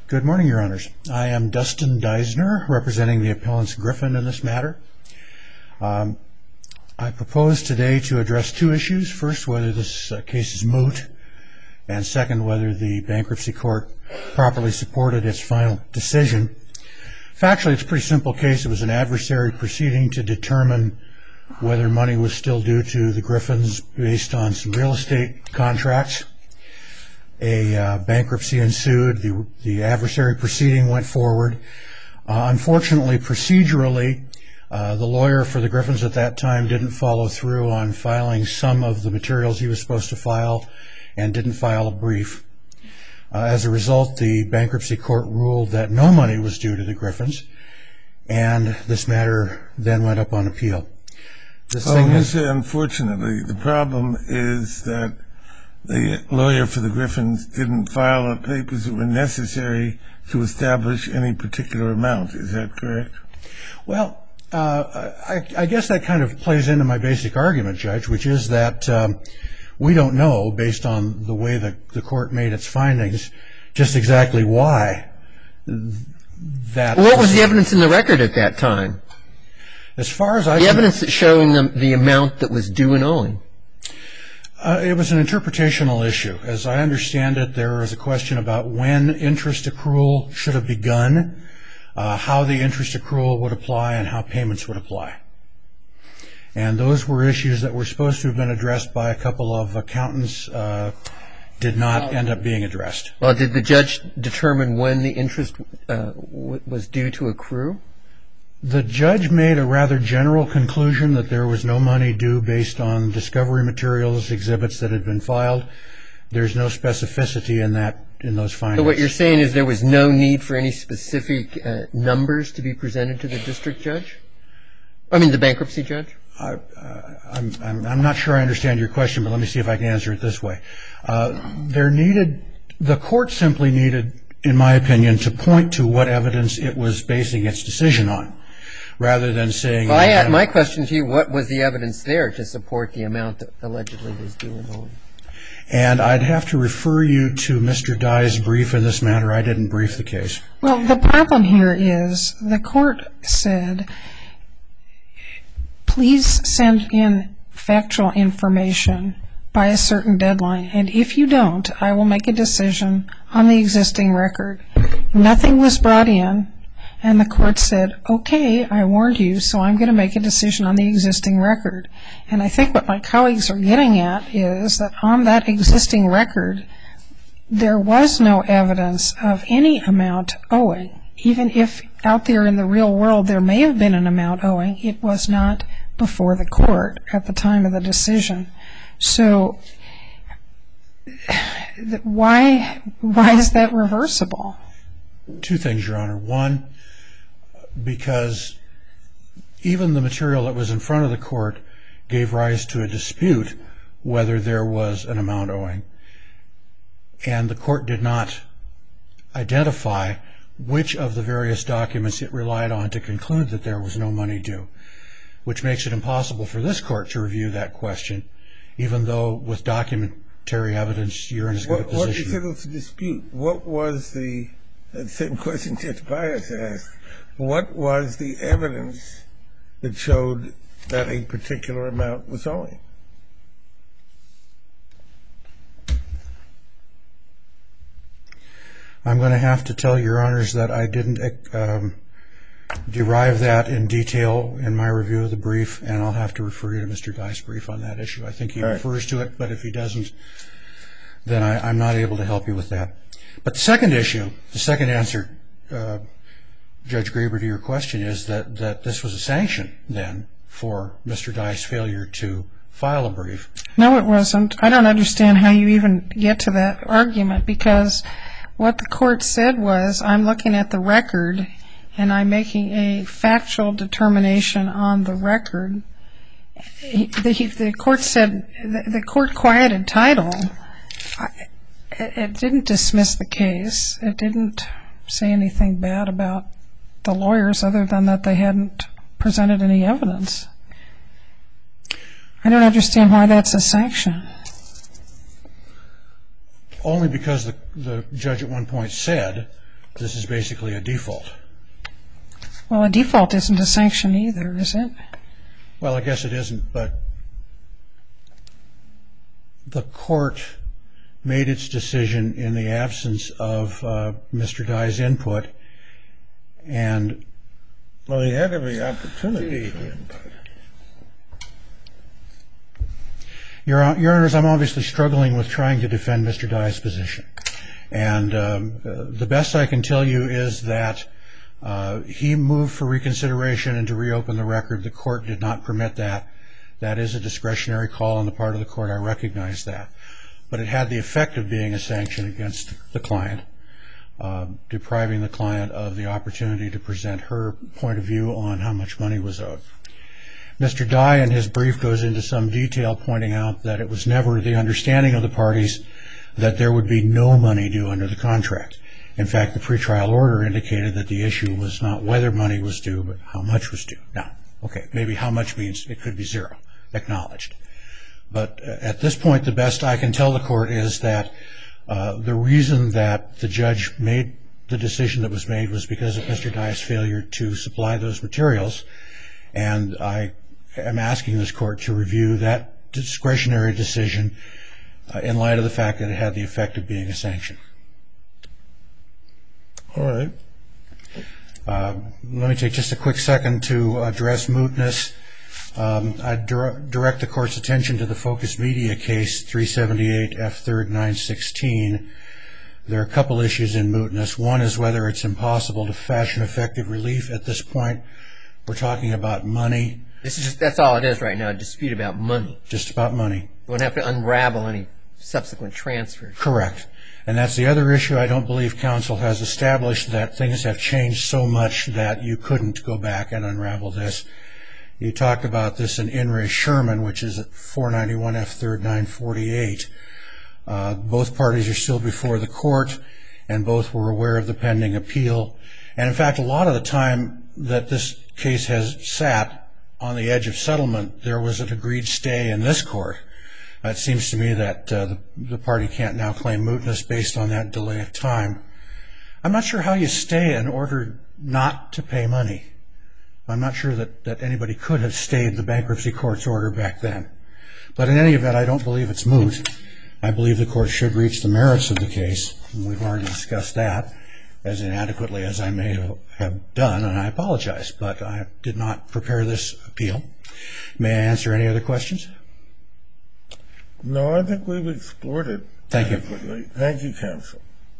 Good morning, Your Honors. I am Dustin Deisner, representing the appellants Griffin in this matter. I propose today to address two issues. First, whether this case is moot, and second, whether the bankruptcy court properly supported its final decision. Factually, it's a pretty simple case. It was an adversary proceeding to determine whether money was still due to the Griffins based on some real estate contracts. A bankruptcy ensued. The adversary proceeding went forward. Unfortunately, procedurally, the lawyer for the Griffins at that time didn't follow through on filing some of the materials he was supposed to file and didn't file a brief. As a result, the bankruptcy court ruled that no money was due to the Griffins, and this matter then went up on appeal. Unfortunately, the problem is that the lawyer for the Griffins didn't file the papers that were necessary to establish any particular amount. Is that correct? Well, I guess that kind of plays into my basic argument, Judge, which is that we don't know, based on the way that the court made its findings, just exactly why that... What was the evidence in the record at that time? As far as I... The evidence that's showing the amount that was due and owing. It was an interpretational issue. As I understand it, there was a question about when interest accrual should have begun, how the interest accrual would apply, and how payments would apply. And those were issues that were supposed to have been addressed by a couple of accountants, did not end up being addressed. Well, did the judge determine when the interest was due to accrue? The judge made a rather general conclusion that there was no money due based on discovery materials, exhibits that had been filed. There's no specificity in those findings. So what you're saying is there was no need for any specific numbers to be presented to the district judge? I mean the bankruptcy judge? I'm not sure I understand your question, but let me see if I can answer it this way. The court simply needed, in my opinion, to point to what evidence it was basing its decision on, rather than saying... Well, my question to you, what was the evidence there to support the amount that allegedly was due and owing? And I'd have to refer you to Mr. Dye's brief in this matter. I didn't brief the case. Well, the problem here is the court said, please send in factual information by a certain deadline, and if you don't, I will make a decision on the existing record. Nothing was brought in, and the court said, okay, I warned you, so I'm going to make a decision on the existing record. And I think what my colleagues are getting at is that on that existing record, there was no evidence of any amount owing. Even if out there in the real world there may have been an amount owing, it was not before the court at the time of the decision. So why is that reversible? Two things, Your Honor. One, because even the material that was in front of the court gave rise to a dispute whether there was an amount owing, and the court did not identify which of the various documents it relied on to conclude that there was no money due, which makes it impossible for this court to review that question, even though with documentary evidence you're in as good a position. What you said was a dispute. What was the same question Judge Bias asked? What was the evidence that showed that a particular amount was owing? I'm going to have to tell Your Honors that I didn't derive that in detail in my review of the brief, and I'll have to refer you to Mr. Dye's brief on that issue. I think he refers to it, but if he doesn't, then I'm not able to help you with that. But the second issue, the second answer, Judge Graber, to your question is that this was a sanction then for Mr. Dye's failure to file a brief. No, it wasn't. I don't understand how you even get to that argument, because what the court said was, I'm looking at the record and I'm making a factual determination on the record. The court said, the court quieted title. It didn't dismiss the case. It didn't say anything bad about the lawyers other than that they hadn't presented any evidence. I don't understand why that's a sanction. Only because the judge at one point said this is basically a default. Well, a default isn't a sanction either, is it? Well, I guess it isn't, but the court made its decision in the absence of Mr. Dye's input, and Well, he had every opportunity for input. Your Honors, I'm obviously struggling with trying to defend Mr. Dye's position. And the best I can tell you is that he moved for reconsideration and to reopen the record. The court did not permit that. That is a discretionary call on the part of the court. I recognize that. But it had the effect of being a sanction against the client, depriving the client of the opportunity to present her point of view on how much money was owed. Mr. Dye, in his brief, goes into some detail pointing out that it was never the understanding of the parties that there would be no money due under the contract. In fact, the pretrial order indicated that the issue was not whether money was due, but how much was due. Now, okay, maybe how much means it could be zero, acknowledged. But at this point, the best I can tell the court is that the reason that the judge made the decision that was made was because of Mr. Dye's failure to supply those materials. And I am asking this court to review that discretionary decision in light of the fact that it had the effect of being a sanction. All right. Let me take just a quick second to address mootness. I direct the court's attention to the Focus Media case, 378 F. 3rd 916. There are a couple issues in mootness. One is whether it's impossible to fashion effective relief at this point. We're talking about money. That's all it is right now, a dispute about money. Just about money. You won't have to unravel any subsequent transfers. Correct. And that's the other issue. I don't believe counsel has established that things have changed so much that you couldn't go back and unravel this. You talked about this in In re Sherman, which is at 491 F. 3rd 948. Both parties are still before the court, and both were aware of the pending appeal. And in fact, a lot of the time that this case has sat on the edge of settlement, there was an agreed stay in this court. It seems to me that the party can't now claim mootness based on that delay of time. I'm not sure how you stay in order not to pay money. I'm not sure that anybody could have stayed the bankruptcy court's order back then. But in any event, I don't believe it's moot. I believe the court should reach the merits of the case. We've already discussed that as inadequately as I may have done, and I apologize, but I did not prepare this appeal. May I answer any other questions? No, I think we've explored it. Thank you. Thank you, counsel.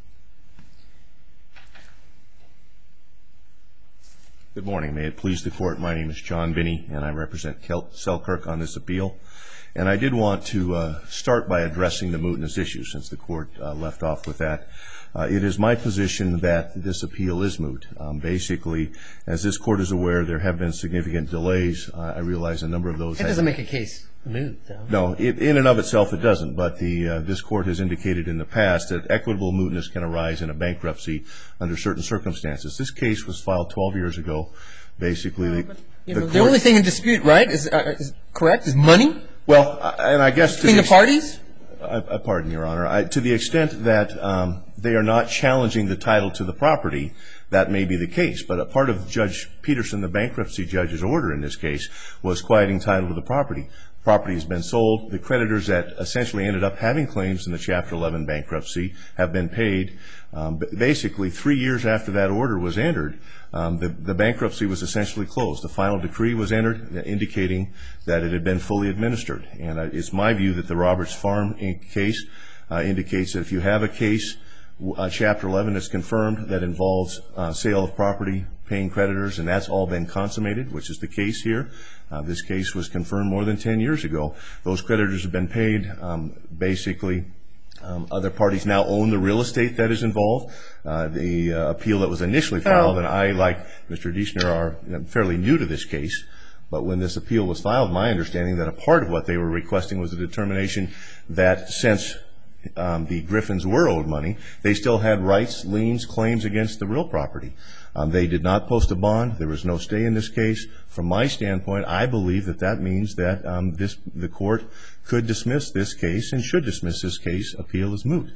Good morning. May it please the court, my name is John Binney, and I represent Selkirk on this appeal. And I did want to start by addressing the mootness issue, since the court left off with that. It is my position that this appeal is moot. Basically, as this court is aware, there have been significant delays. I realize a number of those. It doesn't make a case moot, though. No, in and of itself it doesn't. But this court has indicated in the past that equitable mootness can arise in a bankruptcy under certain circumstances. This case was filed 12 years ago. Basically, the only thing in dispute, right, is correct, is money? Well, and I guess between the parties? Pardon, Your Honor. To the extent that they are not challenging the title to the property, that may be the case. But a part of Judge Peterson, the bankruptcy judge's order in this case, was quieting title to the property. Property has been sold. The creditors that essentially ended up having claims in the Chapter 11 bankruptcy have been paid. Basically, 3 years after that order was entered, the bankruptcy was essentially closed. The final decree was entered indicating that it had been fully administered. And it's my view that the Roberts Farm Inc. case indicates that if you have a case, Chapter 11 is confirmed, that involves sale of property, paying creditors, and that's all been consummated, which is the case here. This case was confirmed more than 10 years ago. Those creditors have been paid. Basically, other parties now own the real estate that is involved. The appeal that was initially filed, and I, like Mr. Deschner, are fairly new to this case. But when this appeal was filed, my understanding that a part of what they were requesting was a determination that since the Griffins were owed money, they still had rights, liens, claims against the real property. They did not post a bond. There was no stay in this case. From my standpoint, I believe that that means that the court could dismiss this case and should dismiss this case. Appeal is moot.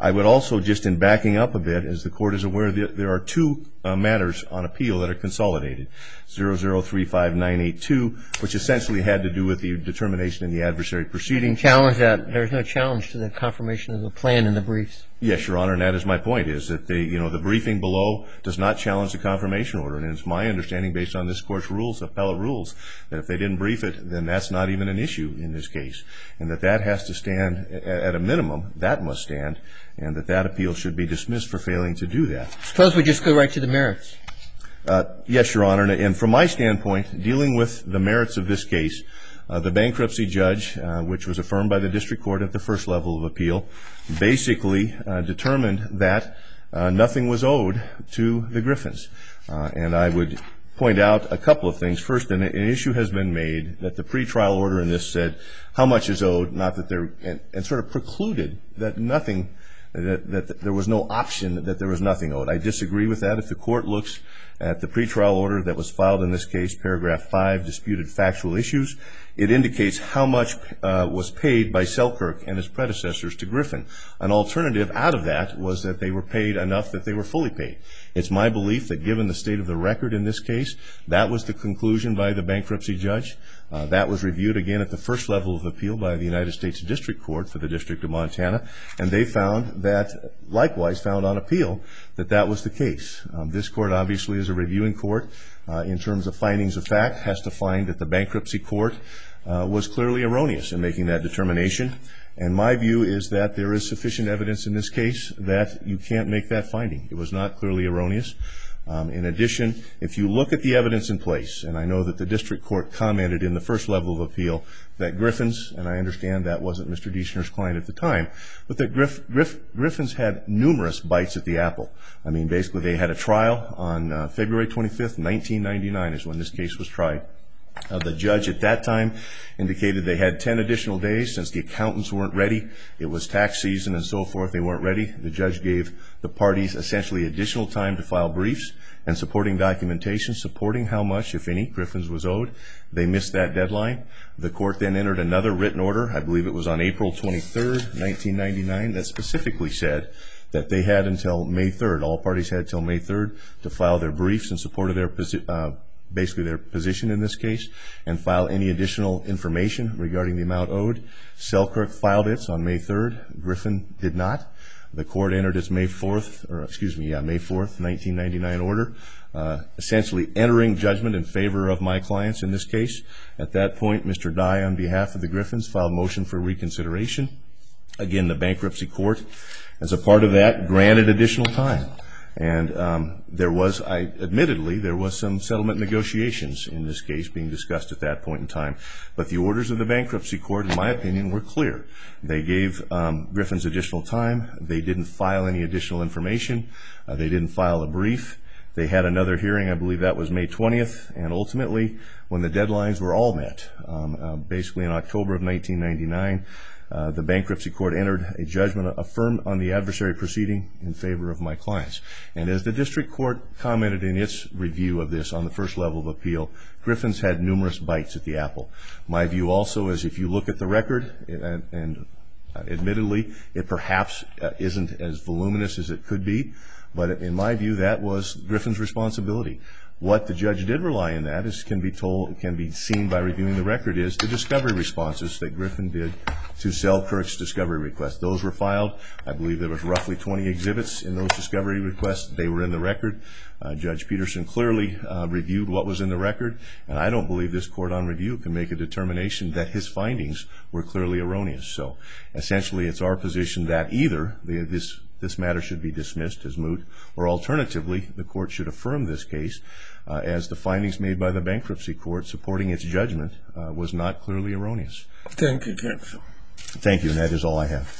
I would also, just in backing up a bit, as the Court is aware, there are two matters on appeal that are consolidated. 0035982, which essentially had to do with the determination in the adversary proceeding. Challenge that. There's no challenge to the confirmation of the plan in the briefs. Yes, Your Honor, and that is my point, is that the briefing below does not challenge the confirmation order. And it's my understanding, based on this Court's rules, appellate rules, that if they didn't brief it, then that's not even an issue in this case. And that has to stand, at a minimum, that must stand, and that appeal should be dismissed for failing to do that. Suppose we just go right to the merits. Yes, Your Honor, and from my standpoint, dealing with the merits of this case, the bankruptcy judge, which was affirmed by the district court at the first level of appeal, basically determined that nothing was owed to the Griffins. And I would point out a couple of things. First, an issue has been made that the pretrial order in this said how much is owed, not that there, and sort of precluded that nothing, that there was no option that there was nothing owed. I disagree with that. If the Court looks at the pretrial order that was filed in this case, paragraph 5, disputed factual issues, it indicates how much was paid by Selkirk and his predecessors to Griffin. An alternative out of that was that they were paid enough that they were fully paid. It's my belief that given the state of the record in this case, that was the conclusion by the bankruptcy judge. That was reviewed again at the first level of appeal by the United States District Court for the District of Montana, and they found that, likewise found on appeal, that that was the case. This Court obviously is a reviewing court. In terms of findings of fact, has to find that the bankruptcy court was clearly erroneous in making that determination. And my view is that there is sufficient evidence in this case that you can't make that finding. It was not clearly erroneous. In addition, if you look at the evidence in place, and I know that the district court commented in the first level of appeal that Griffin's, and I understand that wasn't Mr. Deschner's client at the time, but that Griffin's had numerous bites at the apple. I mean, basically they had a trial on February 25th, 1999 is when this case was tried. The judge at that time indicated they had 10 additional days since the accountants weren't ready. It was tax season and so forth. They weren't ready. The judge gave the parties essentially additional time to file briefs and supporting documentation, supporting how much, if any, Griffin's was owed. They missed that deadline. The court then entered another written order, I believe it was on April 23rd, 1999, that specifically said that they had until May 3rd, all parties had until May 3rd, to file their briefs in support of their basically their position in this case, and file any additional information regarding the amount owed. Selkirk filed its on May 3rd. Griffin did not. The court entered its May 4th, 1999 order, essentially entering judgment in favor of my clients in this case. At that point, Mr. Dye, on behalf of the Griffins, filed motion for reconsideration. Again, the bankruptcy court, as a part of that, granted additional time. And admittedly, there was some settlement negotiations in this case being discussed at that point in time. But the orders of the bankruptcy court, in my opinion, were clear. They gave Griffin's additional time. They didn't file any additional information. They didn't file a brief. They had another hearing, I believe that was May 20th. And ultimately, when the deadlines were all met, basically in October of 1999, the bankruptcy court entered a judgment affirmed on the adversary proceeding in favor of my clients. And as the district court commented in its review of this on the first level of appeal, Griffin's had numerous bites at the apple. My view also is if you look at the record, and admittedly, it perhaps isn't as voluminous as it could be, but in my view, that was Griffin's responsibility. What the judge did rely on that can be seen by reviewing the record is the discovery responses that Griffin did to Selkirk's discovery request. Those were filed. I believe there was roughly 20 exhibits in those discovery requests. They were in the record. Judge Peterson clearly reviewed what was in the record, and I don't believe this court on review can make a determination that his findings were clearly erroneous. So essentially, it's our position that either this matter should be dismissed as moot, or alternatively, the court should affirm this case as the findings made by the bankruptcy court supporting its judgment was not clearly erroneous. Thank you, counsel. Thank you, and that is all I have.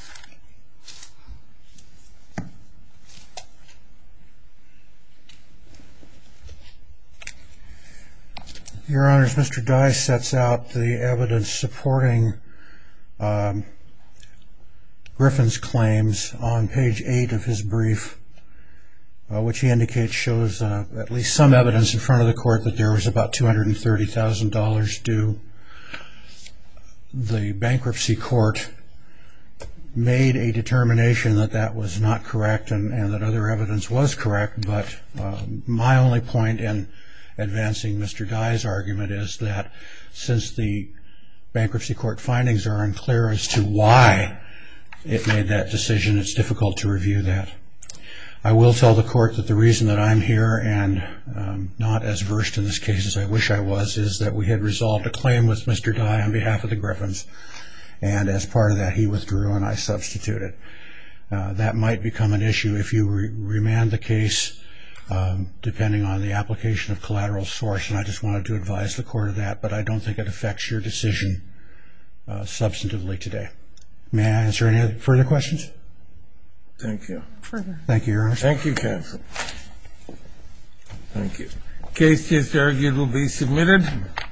Your Honors, Mr. Dye sets out the evidence supporting Griffin's claims on page 8 of his brief, which he indicates shows at least some evidence in front of the court that there was about $230,000 due. The bankruptcy court made a determination that that was not correct and that other evidence was correct, but my only point in advancing Mr. Dye's argument is that since the bankruptcy court findings are unclear as to why it made that decision, it's difficult to review that. I will tell the court that the reason that I'm here and not as versed in this case as I wish I was is that we had resolved a claim with Mr. Dye on behalf of the Griffins, and as part of that he withdrew and I substituted. That might become an issue if you remand the case depending on the application of collateral source, and I just wanted to advise the court of that, but I don't think it affects your decision substantively today. May I answer any further questions? Thank you. Thank you, Your Honor. Thank you, counsel. Thank you. Case just argued will be submitted.